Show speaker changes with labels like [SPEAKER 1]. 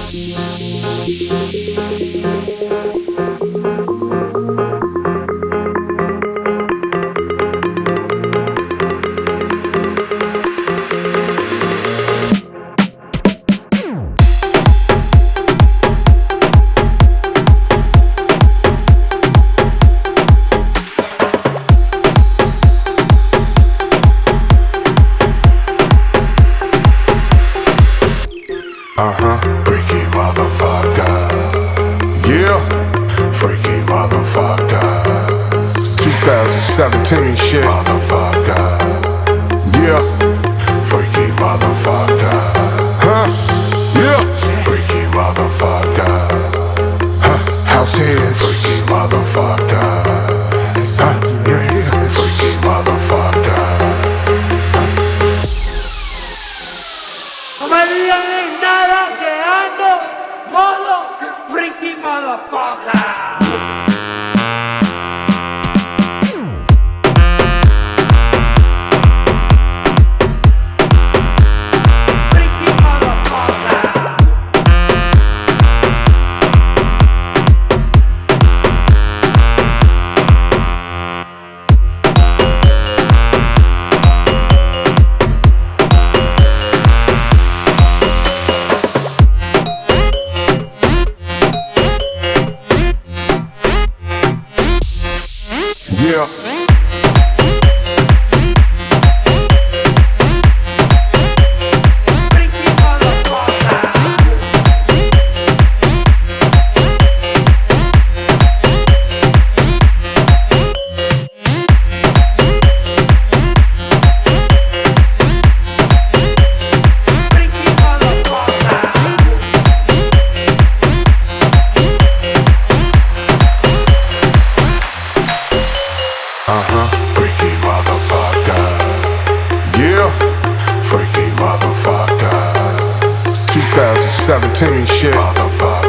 [SPEAKER 1] Freaky motherfucker. Yeah, freaky motherfucker. 2017 shit. Motherfucker. Yeah, freaky motherfucker. Huh? Yeah, freaky motherfucker. Huh? House heads. Freaky motherfucker. Huh? Freaky motherfucker.
[SPEAKER 2] No me digan nada que ando modo freaky motherfucker.
[SPEAKER 1] Yeah. Freaky motherfucker. Yeah, freaky motherfucker. 2017 shit. Motherfucker.